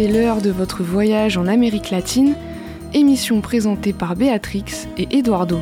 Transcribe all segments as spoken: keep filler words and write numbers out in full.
c'est l'heure de votre voyage en Amérique latine, émission présentée par Béatrix et Eduardo.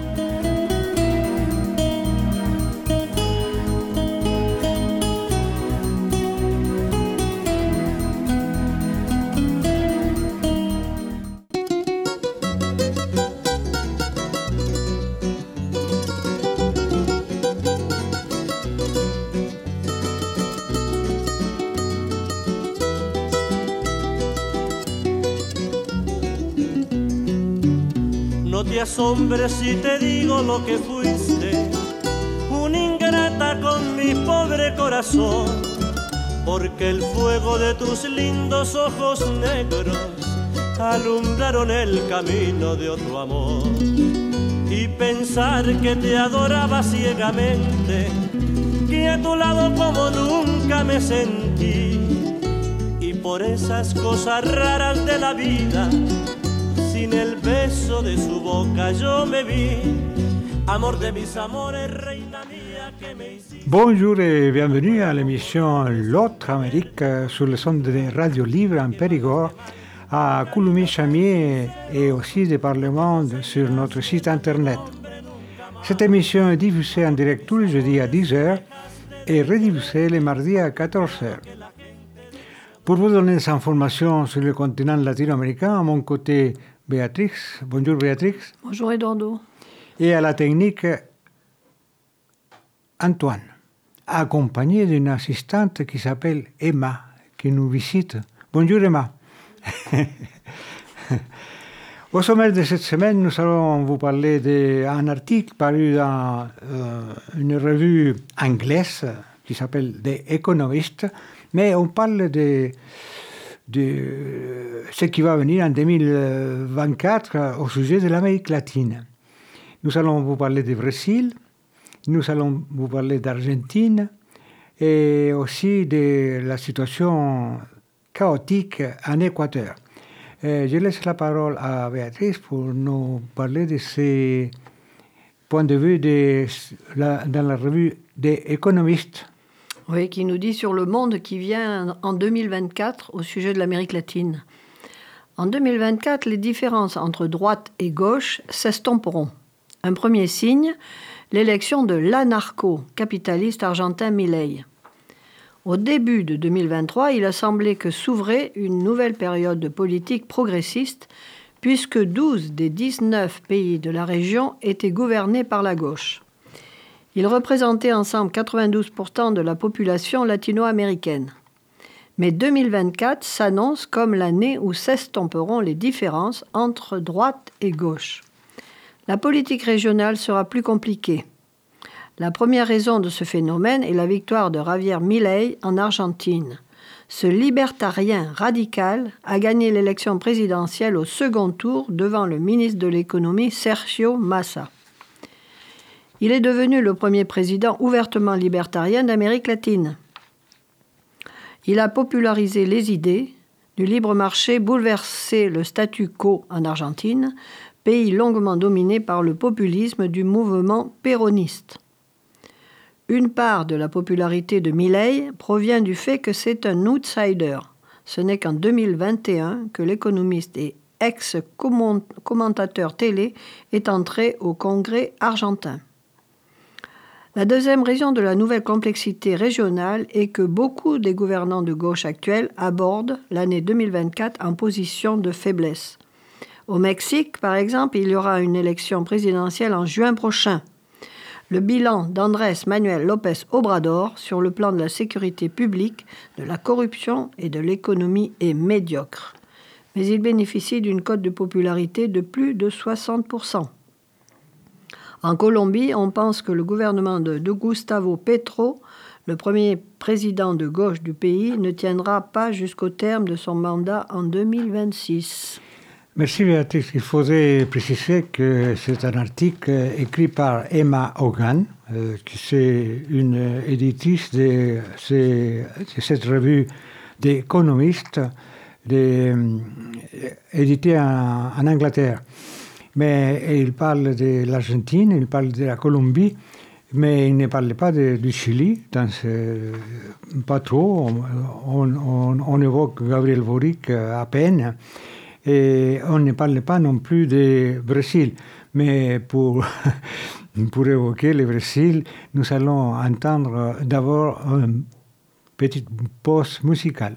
No te asombres si te digo lo que fuiste, una ingrata con mi pobre corazón, porque el fuego de tus lindos ojos negros alumbraron el camino de otro amor. Y pensar que te adoraba ciegamente, que a tu lado como nunca me sentí, y por esas cosas raras de la vida, sin el beso de su boca yo me vi, amor de mis amores, reina mía que me hiciste. Bonjour et bienvenue à l'émission L'autre Amérique sur le son de Radio Libre en Périgord, à Coulommiers-Chamiers et aussi des parlements sur notre site internet. Cette émission est diffusée en direct tous les jeudis à dix heures et rediffusée les mardis à quatorze heures. Pour vous donner des informations sur le continent latino-américain, à mon côté, Béatrix. Bonjour Béatrix. Bonjour Eduardo. Et à la technique, Antoine, accompagné d'une assistante qui s'appelle Emma, qui nous visite. Bonjour Emma. Au sommaire de cette semaine, nous allons vous parler d'un article paru dans euh, une revue anglaise qui s'appelle The Economist, mais on parle de, de ce qui va venir en deux mille vingt-quatre au sujet de l'Amérique latine. Nous allons vous parler du Brésil, nous allons vous parler d'Argentine et aussi de la situation chaotique en Équateur. Euh, je laisse la parole à Béatrice pour nous parler de ses points de vue de la, dans la revue des économistes. Oui, qui nous dit sur le monde qui vient en deux mille vingt-quatre au sujet de l'Amérique latine. En deux mille vingt-quatre, les différences entre droite et gauche s'estomperont. Un premier signe, l'élection de l'anarcho-capitaliste argentin Milei. Au début de deux mille vingt-trois, il a semblé que s'ouvrait une nouvelle période de politique progressiste, puisque douze des dix-neuf pays de la région étaient gouvernés par la gauche. Ils représentaient ensemble quatre-vingt-douze pour cent de la population latino-américaine. Mais deux mille vingt-quatre s'annonce comme l'année où s'estomperont les différences entre droite et gauche. La politique régionale sera plus compliquée. La première raison de ce phénomène est la victoire de Javier Milei en Argentine. Ce libertarien radical a gagné l'élection présidentielle au second tour devant le ministre de l'économie Sergio Massa. Il est devenu le premier président ouvertement libertarien d'Amérique latine. Il a popularisé les idées du libre marché, bouleversé le statu quo en Argentine, pays longuement dominé par le populisme du mouvement péroniste. Une part de la popularité de Milei provient du fait que c'est un outsider. Ce n'est qu'en deux mille vingt et un que l'économiste et ex-commentateur télé est entré au Congrès argentin. La deuxième raison de la nouvelle complexité régionale est que beaucoup des gouvernants de gauche actuels abordent l'année deux mille vingt-quatre en position de faiblesse. Au Mexique, par exemple, il y aura une élection présidentielle en juin prochain. Le bilan d'Andrés Manuel López Obrador sur le plan de la sécurité publique, de la corruption et de l'économie est médiocre. Mais il bénéficie d'une cote de popularité de plus de soixante pour cent. En Colombie, on pense que le gouvernement de, de Gustavo Petro, le premier président de gauche du pays, ne tiendra pas jusqu'au terme de son mandat en deux mille vingt-six. Merci Béatrice. Il faudrait préciser que c'est un article écrit par Emma Hogan, euh, qui est une éditrice de, de cette revue d'économistes de, éditée en, en Angleterre. Mais il parle de l'Argentine, il parle de la Colombie, Mais il ne parlait pas de, du Chili, dans ce, pas trop. On, on, on évoque Gabriel Boric à peine. Et on ne parlait pas non plus du Brésil. Mais pour, pour évoquer le Brésil, nous allons entendre d'abord une petite pause musicale.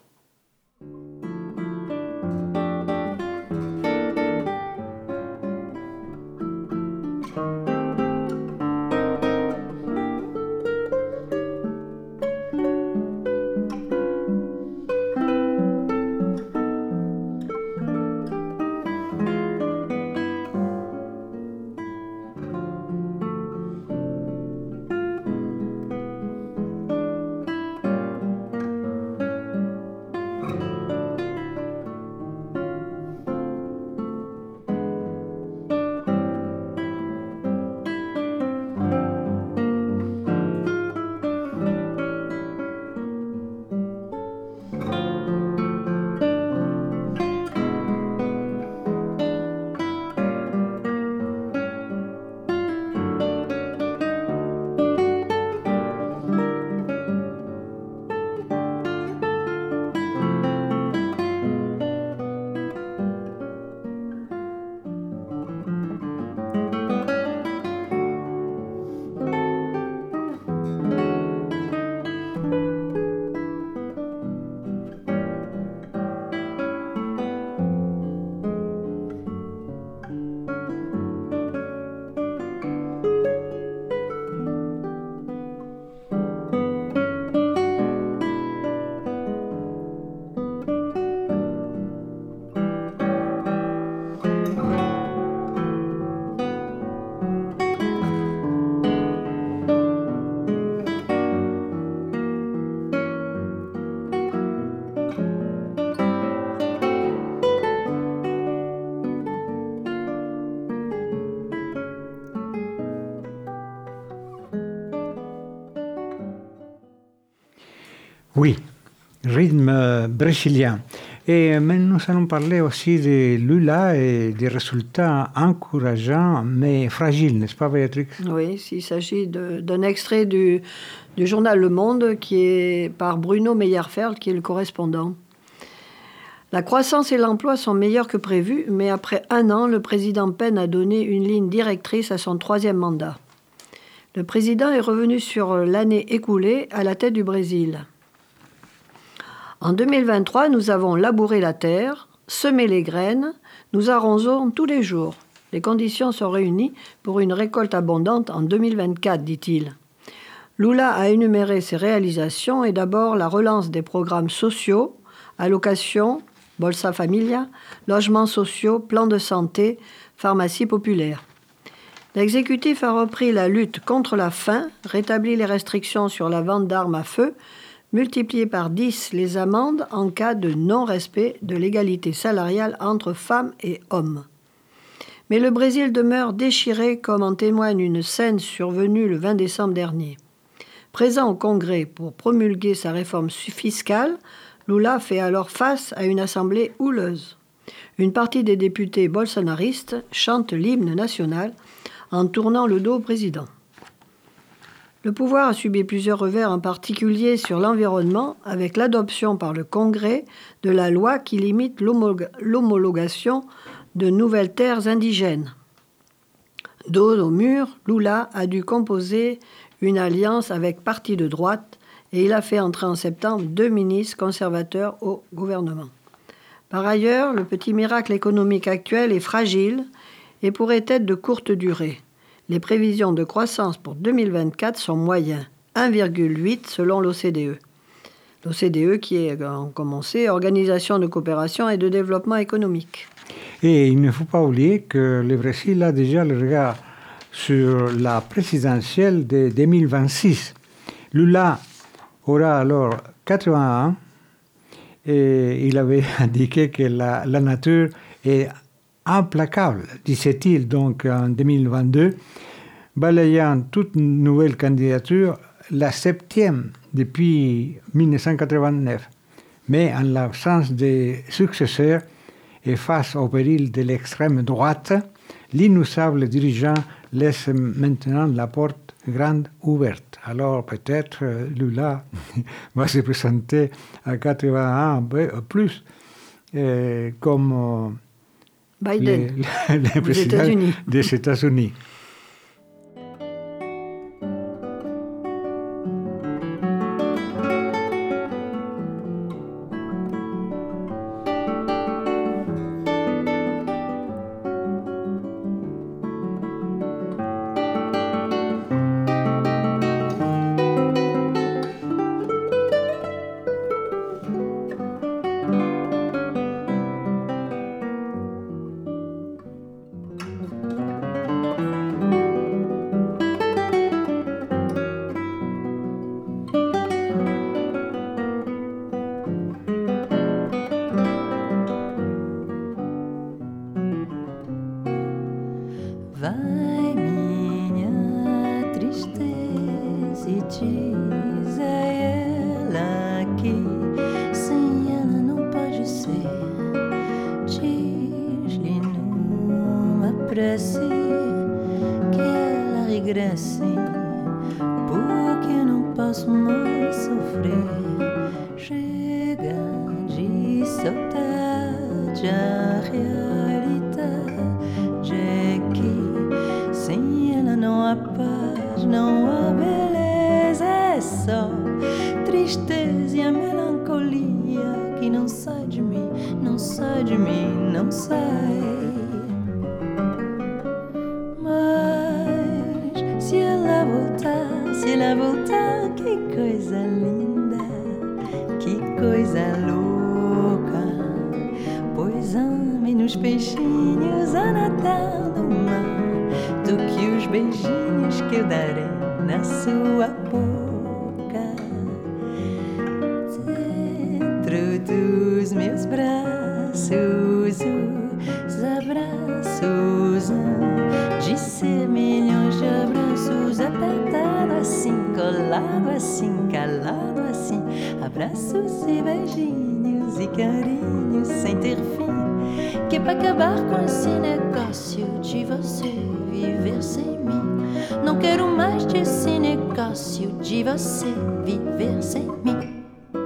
Oui, rythme brésilien. Et mais nous allons parler aussi de Lula et des résultats encourageants mais fragiles, n'est-ce pas, Béatrix? Oui, il s'agit de, d'un extrait du, du journal Le Monde qui est par Bruno Meyerfeld, qui est le correspondant. La croissance et l'emploi sont meilleurs que prévu, mais après un an, le président peine à donner une ligne directrice à son troisième mandat. Le président est revenu sur l'année écoulée à la tête du Brésil. En deux mille vingt-trois, nous avons labouré la terre, semé les graines, nous arrosons tous les jours. Les conditions sont réunies pour une récolte abondante en deux mille vingt-quatre, dit-il. Lula a énuméré ses réalisations et d'abord la relance des programmes sociaux, allocations, Bolsa Familia, logements sociaux, plans de santé, pharmacie populaire. L'exécutif a repris la lutte contre la faim, rétabli les restrictions sur la vente d'armes à feu, multiplié par dix les amendes en cas de non-respect de l'égalité salariale entre femmes et hommes. Mais le Brésil demeure déchiré, comme en témoigne une scène survenue le vingt décembre dernier. Présent au Congrès pour promulguer sa réforme fiscale, Lula fait alors face à une assemblée houleuse. Une partie des députés bolsonaristes chante l'hymne national en tournant le dos au président. Le pouvoir a subi plusieurs revers, en particulier sur l'environnement, avec l'adoption par le Congrès de la loi qui limite l'homolog- l'homologation de nouvelles terres indigènes. Dos au mur, Lula a dû composer une alliance avec partis de droite et il a fait entrer en septembre deux ministres conservateurs au gouvernement. Par ailleurs, le petit miracle économique actuel est fragile et pourrait être de courte durée. Les prévisions de croissance pour deux mille vingt-quatre sont moyennes, un virgule huit selon l'O C D E. L'O C D E qui est, comme on sait, Organisation de coopération et de développement économique. Et il ne faut pas oublier que le Brésil a déjà le regard sur la présidentielle de deux mille vingt-six. Lula aura alors quatre-vingts ans et il avait indiqué que la, la nature est implacable, disait-il donc en deux mille vingt-deux, balayant toute nouvelle candidature, la septième depuis dix-neuf cent quatre-vingt-neuf. Mais en l'absence de successeurs et face au péril de l'extrême droite, l'inusable dirigeant laisse maintenant la porte grande ouverte. Alors peut-être euh, Lula va se présenter à quatre-vingt-un plus euh, comme euh, Biden, le, le président États-Unis. des États-Unis. Vai minha tristeza e diz a ela que sem ela não pode ser. Diz-lhe numa prece que ela regresse, porque não posso mais sofrer. Chega de saudade, a realidade é que sem ela não há paz, não há beleza, é só tristeza e a melancolia que não sai de mim, não sai de mim, não sai. Mas se ela voltar, se ela voltar, que coisa linda, que coisa louca. Pois ame nos peixinhos a nadar no mar, do que os beijinhos que eu darei na sua boca. Dentro dos meus braços, os abraços hão de ser milhões de abraços, apertado assim, colado assim, calado assim, abraços e beijinhos e carinhos sem ter fim, que é pra acabar com esse negócio de você viver sem mim. Não quero mais desse negócio de você viver sem mim.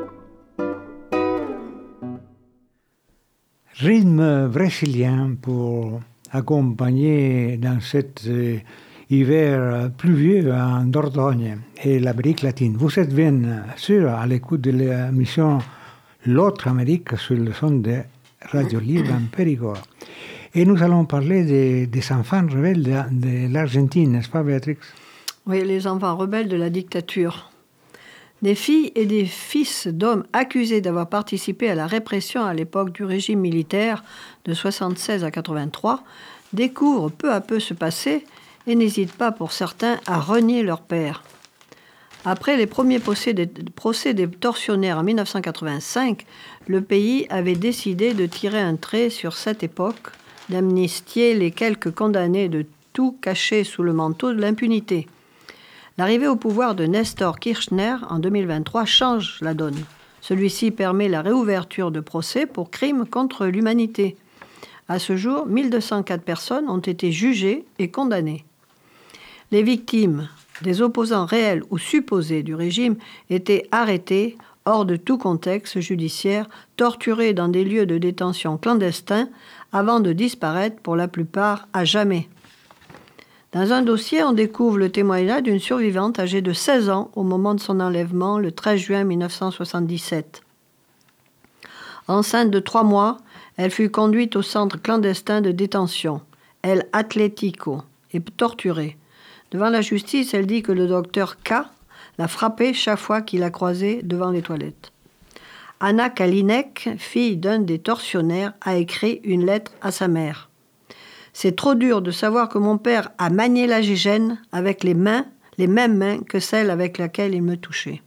Rythme brésilien pour accompagner dans cet euh, hiver pluvieux en Dordogne et l'Amérique latine. Vous êtes bien sûr à l'écoute de l'émission L'autre Amérique sur le son de Radio Libre en Périgord. Et nous allons parler des, des enfants rebelles de, de l'Argentine, n'est-ce pas, Béatrix? Oui, les enfants rebelles de la dictature. Des filles et des fils d'hommes accusés d'avoir participé à la répression à l'époque du régime militaire de soixante-seize à quatre-vingt-trois découvrent peu à peu ce passé et n'hésitent pas pour certains à renier leur père. Après les premiers procès des, procès des tortionnaires en mille neuf cent quatre-vingt-cinq, le pays avait décidé de tirer un trait sur cette époque, d'amnistier les quelques condamnés, de tout cacher sous le manteau de l'impunité. L'arrivée au pouvoir de Nestor Kirchner en deux mille vingt-trois change la donne. Celui-ci permet la réouverture de procès pour crimes contre l'humanité. À ce jour, mille deux cent quatre personnes ont été jugées et condamnées. Les victimes, des opposants réels ou supposés du régime, étaient arrêtées hors de tout contexte judiciaire, torturées dans des lieux de détention clandestins avant de disparaître pour la plupart à jamais. Dans un dossier, on découvre le témoignage d'une survivante âgée de seize ans au moment de son enlèvement le treize juin mille neuf cent soixante-dix-sept. Enceinte de trois mois, elle fut conduite au centre clandestin de détention, El Atlético, et torturée. Devant la justice, elle dit que le docteur K l'a frappée chaque fois qu'il l'a croisée devant les toilettes. Anna Kalinek, fille d'un des tortionnaires, a écrit une lettre à sa mère. C'est trop dur de savoir que mon père a manié la gégène avec les mains, les mêmes mains que celles avec lesquelles il me touchait.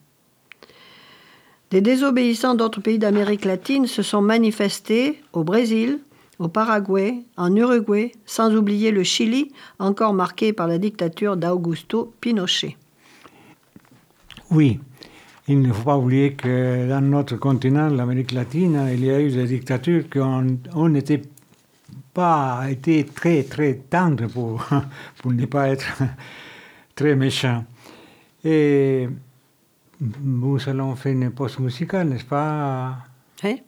Des désobéissants d'autres pays d'Amérique latine se sont manifestés au Brésil, au Paraguay, en Uruguay, sans oublier le Chili, encore marqué par la dictature d'Augusto Pinochet. Oui, il ne faut pas oublier que dans notre continent, l'Amérique latine, il y a eu des dictatures qui ont n'était pas été très, très tendres pour, pour ne pas être très méchant. Et nous allons faire une pause musicale, n'est-ce pas? Oui.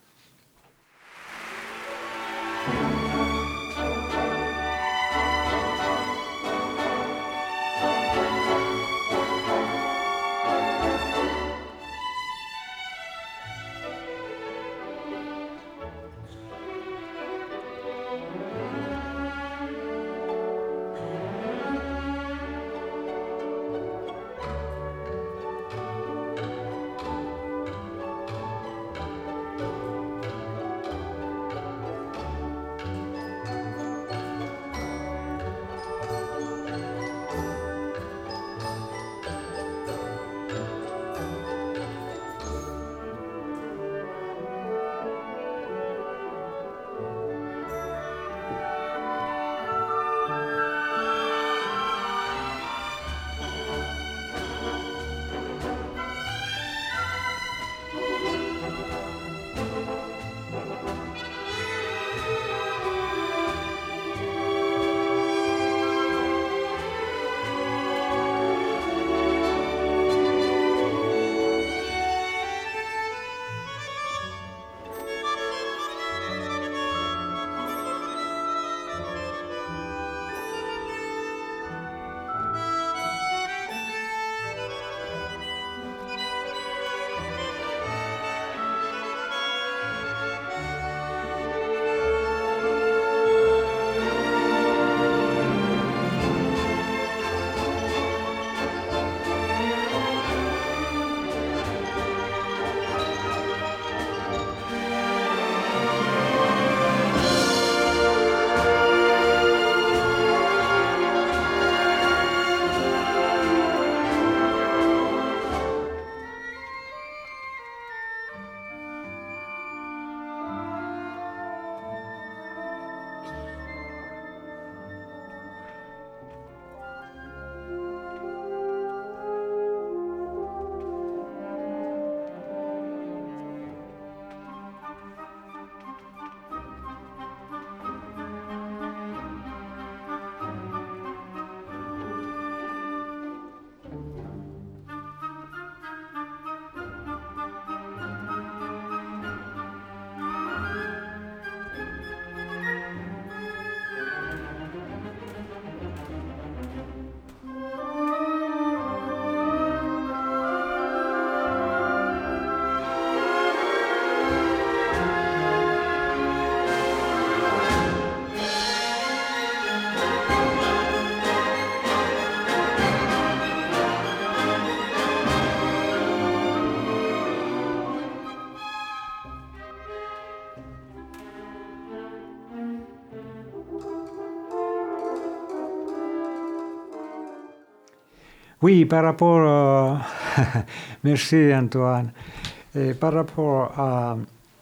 Oui, par rapport... à... Merci Antoine. Et par rapport à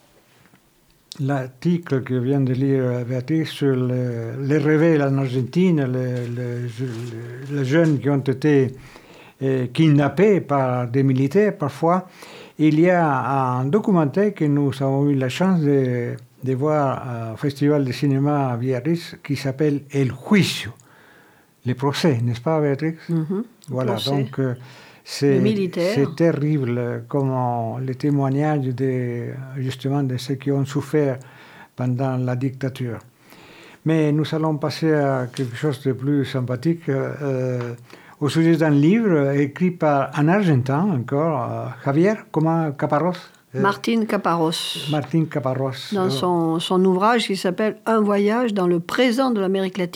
l'article que vient de lire Béatrice sur le, les réveils en Argentine, les, les, les jeunes qui ont été eh, kidnappés par des militaires parfois, il y a un documentaire que nous avons eu la chance de, de voir au Festival de cinéma à Biarritz qui s'appelle El Juicio, le procès, n'est-ce pas Béatrice? Mm-hmm. Voilà, procès. donc euh, c'est, c'est terrible comment les témoignages de, justement de ceux qui ont souffert pendant la dictature. Mais nous allons passer à quelque chose de plus sympathique euh, au sujet d'un livre écrit par un Argentin encore, euh, Javier, comment Caparros euh, Martín Caparros. Martín Caparros. Dans son, son ouvrage qui s'appelle « Un voyage dans le présent de l'Amérique latine ».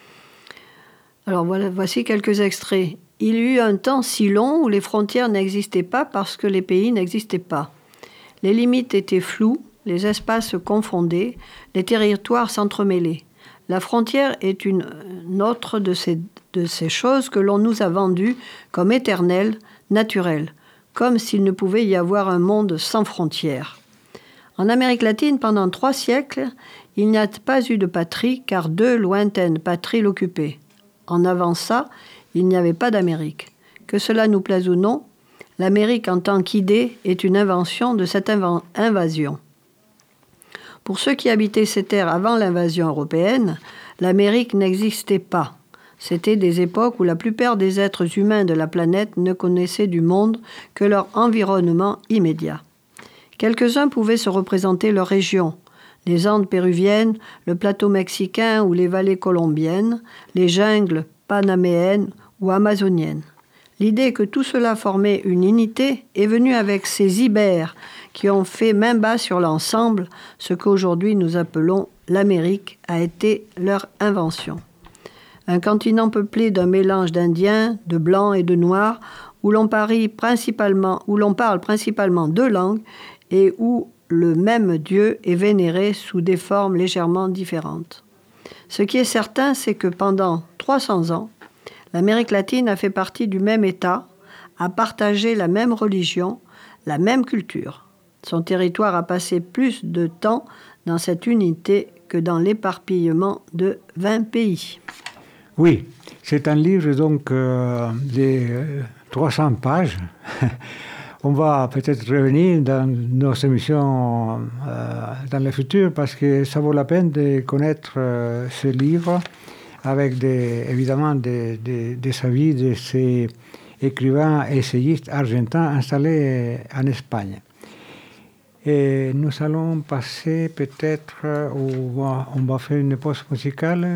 Alors voilà, voici quelques extraits. Il y eut un temps si long où les frontières n'existaient pas parce que les pays n'existaient pas. Les limites étaient floues, les espaces se confondaient, les territoires s'entremêlaient. La frontière est une, une autre de ces, de ces choses que l'on nous a vendues comme éternelles, naturelles, comme s'il ne pouvait y avoir un monde sans frontières. En Amérique latine, pendant trois siècles, il n'y a pas eu de patrie car deux lointaines patries l'occupaient. En avant ça, il n'y avait pas d'Amérique. Que cela nous plaise ou non, l'Amérique en tant qu'idée est une invention de cette inv- invasion. Pour ceux qui habitaient ces terres avant l'invasion européenne, l'Amérique n'existait pas. C'étaient des époques où la plupart des êtres humains de la planète ne connaissaient du monde que leur environnement immédiat. Quelques-uns pouvaient se représenter leur région, les Andes péruviennes, le plateau mexicain ou les vallées colombiennes, les jungles panaméennes ou amazoniennes. L'idée que tout cela formait une unité est venue avec ces ibères qui ont fait main basse sur l'ensemble. Ce qu'aujourd'hui nous appelons l'Amérique a été leur invention. Un continent peuplé d'un mélange d'Indiens, de Blancs et de Noirs, où l'on, parie principalement, où l'on parle principalement deux langues et où le même Dieu est vénéré sous des formes légèrement différentes. Ce qui est certain, c'est que pendant trois cents ans, l'Amérique latine a fait partie du même État, a partagé la même religion, la même culture. Son territoire a passé plus de temps dans cette unité que dans l'éparpillement de vingt pays. Oui, c'est un livre donc euh, de trois cents pages. On va peut-être revenir dans nos émissions euh, dans le futur parce que ça vaut la peine de connaître euh, ce livre avec des, évidemment des, des, des avis de ces écrivains et essayistes argentins installés en Espagne. Et nous allons passer peut-être, ou on va faire une pause musicale.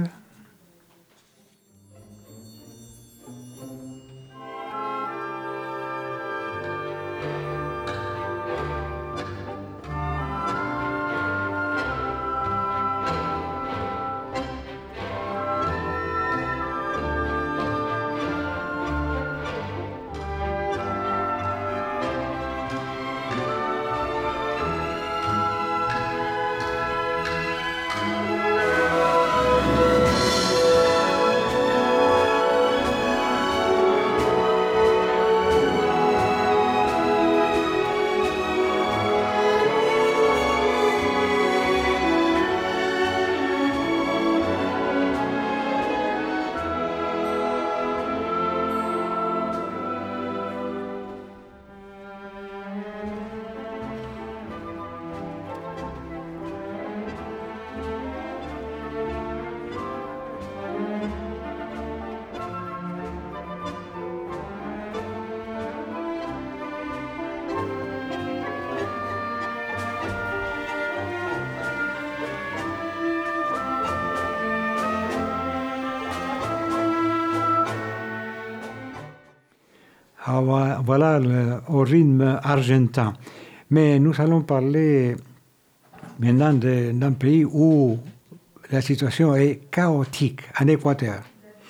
Voilà le, au rythme argentin. Mais nous allons parler maintenant de, d'un pays où la situation est chaotique, en Équateur.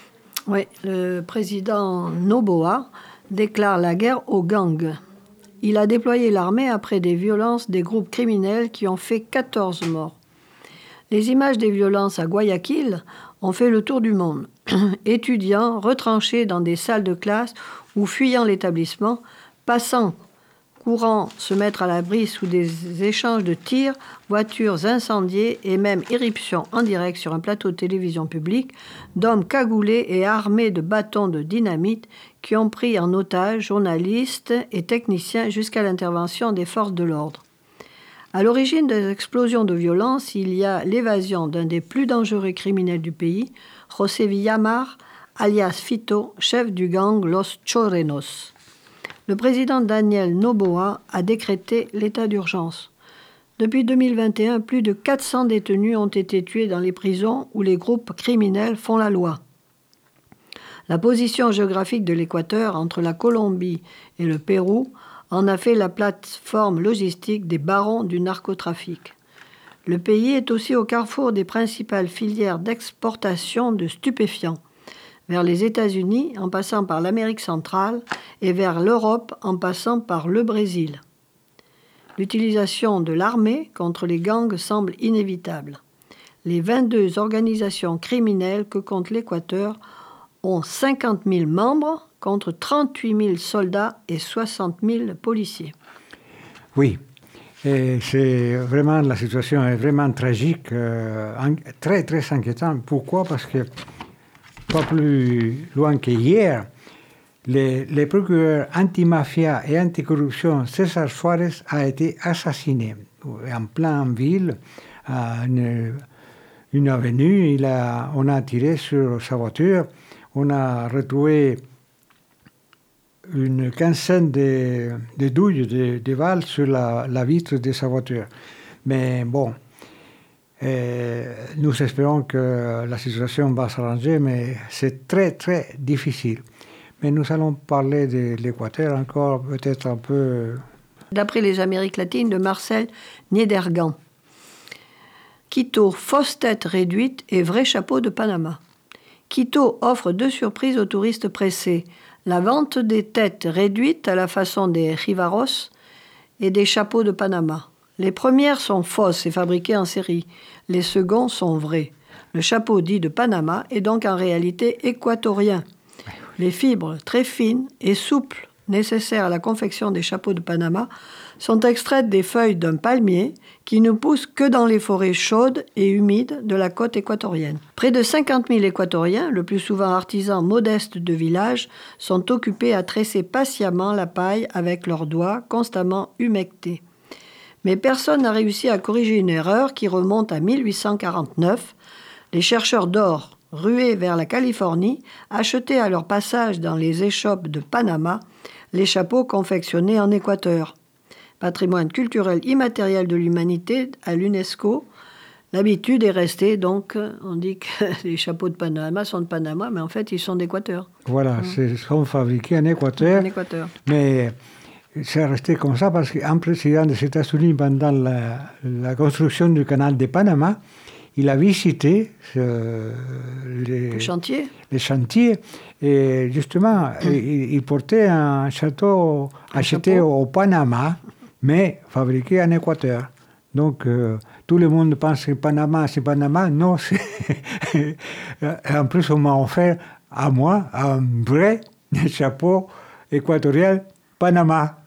Oui, le président Noboa déclare la guerre aux gangs. Il a déployé l'armée après des violences des groupes criminels qui ont fait quatorze morts. Les images des violences à Guayaquil ont fait le tour du monde. Étudiants retranchés dans des salles de classe ou fuyant l'établissement, passant, courant se mettre à l'abri sous des échanges de tirs, voitures incendiées et même irruption en direct sur un plateau de télévision public d'hommes cagoulés et armés de bâtons de dynamite qui ont pris en otage journalistes et techniciens jusqu'à l'intervention des forces de l'ordre. À l'origine des explosions de violence, il y a l'évasion d'un des plus dangereux criminels du pays, José Villamar, alias Fito, chef du gang Los Chorenos. Le président Daniel Noboa a décrété l'état d'urgence. Depuis deux mille vingt et un, plus de quatre cents détenus ont été tués dans les prisons où les groupes criminels font la loi. La position géographique de l'Équateur entre la Colombie et le Pérou en a fait la plateforme logistique des barons du narcotrafic. Le pays est aussi au carrefour des principales filières d'exportation de stupéfiants, vers les États-Unis en passant par l'Amérique centrale et vers l'Europe en passant par le Brésil. L'utilisation de l'armée contre les gangs semble inévitable. Les vingt-deux organisations criminelles que compte l'Équateur ont cinquante mille membres contre trente-huit mille soldats et soixante mille policiers. Oui, et c'est vraiment, la situation est vraiment tragique, euh, très très inquiétante. Pourquoi? Parce que pas plus loin qu'hier, le, le procureur anti-mafia et anti-corruption César Suárez a été assassiné en pleine ville, à une, une avenue. Il a, on a tiré sur sa voiture. on a retrouvé une quinzaine de, de douilles de, de balles sur la, la vitre de sa voiture. Mais bon, euh, nous espérons que la situation va s'arranger, mais c'est très, très difficile. Mais nous allons parler de l'Équateur encore, peut-être un peu... D'après les Amériques latines de Marcel Niedergan. Quito, fausse tête réduite et vrai chapeau de Panama. Quito offre deux surprises aux touristes pressés. La vente des têtes réduites à la façon des jivaros et des chapeaux de Panama. Les premières sont fausses et fabriquées en série. Les seconds sont vrais. Le chapeau dit de Panama est donc en réalité équatorien. Les fibres très fines et souples nécessaires à la confection des chapeaux de Panama sont extraites des feuilles d'un palmier qui ne pousse que dans les forêts chaudes et humides de la côte équatorienne. Près de cinquante mille Équatoriens, le plus souvent artisans modestes de village, sont occupés à tresser patiemment la paille avec leurs doigts constamment humectés. Mais personne n'a réussi à corriger une erreur qui remonte à mille huit cent quarante-neuf. Les chercheurs d'or, rués vers la Californie, achetaient à leur passage dans les échoppes de Panama les chapeaux confectionnés en Équateur. Patrimoine culturel immatériel de l'humanité à l'UNESCO. L'habitude est restée, donc on dit que les chapeaux de Panama sont de Panama, mais en fait ils sont d'Équateur. Voilà, mmh. Ils sont fabriqués en Équateur, en Équateur. Mais c'est resté comme ça parce qu'un président des États-Unis, pendant la, la construction du canal de Panama, il a visité euh, les, le chantier. les chantiers et justement, mmh. il, il portait un château un acheté chapeau. Au Panama, mais fabriqué en Équateur. Donc, euh, tout le monde pense que Panama, c'est Panama. Non, c'est... en plus, on m'a offert à moi un vrai chapeau équatorien Panama.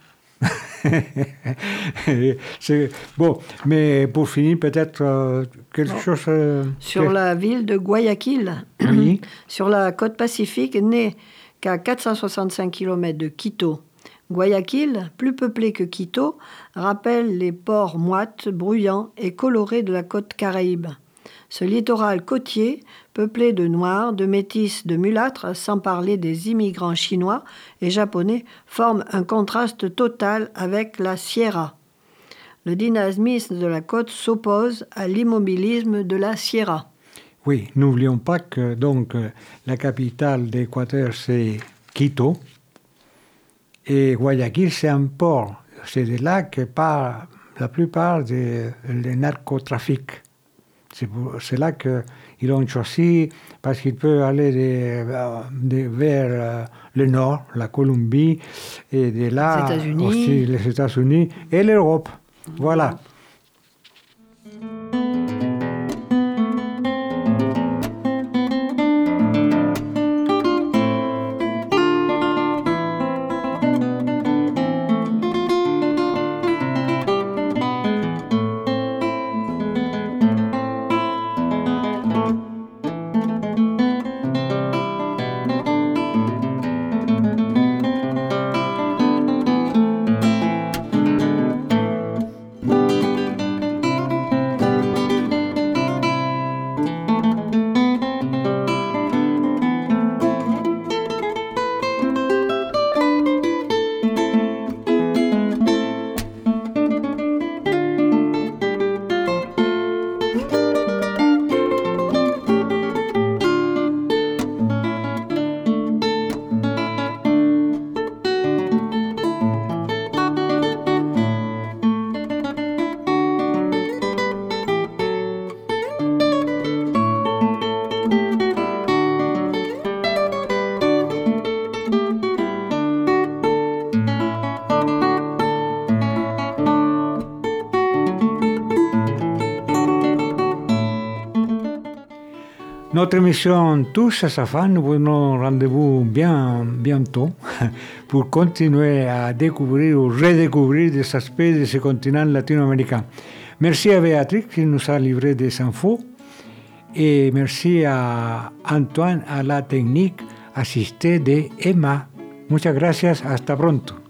C'est... Bon, mais pour finir, peut-être euh, quelque bon. chose... Euh, Sur que... la ville de Guayaquil, oui. Sur la côte pacifique, née qu'à quatre cent soixante-cinq kilomètres de Quito. Guayaquil, plus peuplé que Quito, rappelle les ports moites, bruyants et colorés de la côte caraïbe. Ce littoral côtier, peuplé de Noirs, de Métis, de mulâtres, sans parler des immigrants chinois et japonais, forme un contraste total avec la Sierra. Le dynamisme de la côte s'oppose à l'immobilisme de la Sierra. Oui, n'oublions pas que donc la capitale d'Équateur, c'est Quito. Et Guayaquil, c'est un port. C'est de là que part la plupart des, des narcotrafics. C'est, pour, c'est là qu'ils ont choisi, parce qu'ils peuvent aller de, de, vers le nord, la Colombie, et de là les États-Unis. aussi les États-Unis et l'Europe. Voilà. Notre émission touche à sa fin. Nous vous donnons rendez-vous bien bientôt pour continuer à découvrir ou redécouvrir des aspects de ce continent latino-américain. Merci à Béatrice qui nous a livré des infos et merci à Antoine à la technique assistée de Emma. Muchas gracias. Hasta pronto.